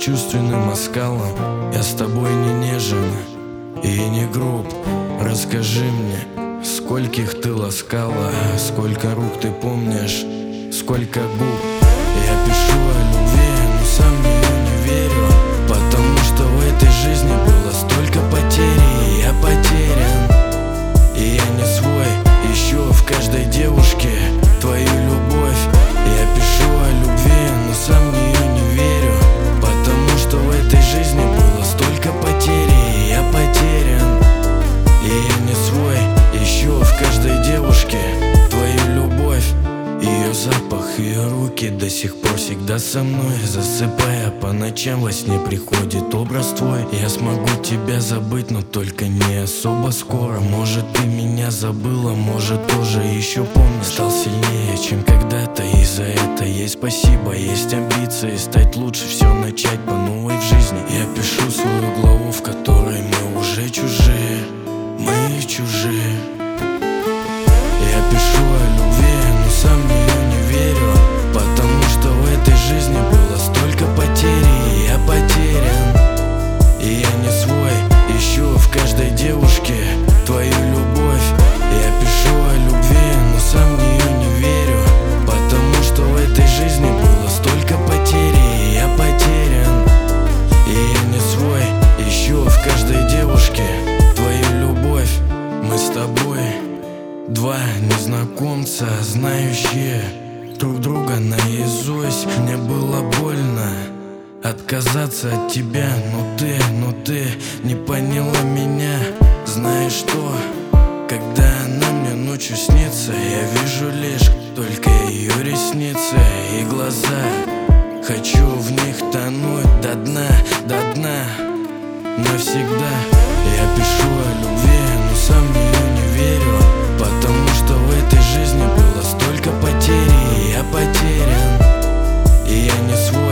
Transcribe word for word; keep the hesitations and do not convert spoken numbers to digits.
бесчувственным оскалом. Я с тобой не нежен и не груб. Расскажи мне, скольких ты ласкала, сколько рук ты помнишь, сколько губ. Я пишу о любви, но сам в нее не верю, потому что в этой жизни было столько потерь, и я потерян. И я не свой, ищу в каждой девушке твою любовь. Я пишу о любви, но сам в нее не верю, потому что в этой жизни было столько потерь, и я потерян. И я не свой, ищу в каждой девушке твою любовь. Ее запах, ее руки до сих пор всегда со мной. Засыпая по ночам, во сне приходит образ твой. Я смогу тебя забыть, но только не особо скоро. Может, ты меня забыла, может, тоже еще помнишь. Стал сильнее, чем когда-то, и за это ей спасибо. Есть амбиции стать лучше, все начать по новой в жизни. Я пишу свою главу, в которой мы уже чужие. Мы чужие. Я пишу о любви, но сам в нее не верю, потому что в этой жизни было столько потерь, и я потерян. И я не свой, ищу в каждой девушке твою любовь. Я пишу о любви, но сам в нее не верю, потому что в этой жизни было столько потерь, и я потерян. И я не свой, ищу в каждой девушке твою любовь. Мы с тобой два незнакомца, знающие друг друга наизусть. Мне было больно отказаться от тебя, но ты, но ты не поняла меня. Знаешь что? Когда она мне ночью снится, я вижу лишь только ее ресницы и глаза. Хочу в них тонуть до дна, до дна, навсегда. Я пишу о любви, но сам в нее не верю, потому что в этой жизни было столько потерь, и я потерян. И я не свой.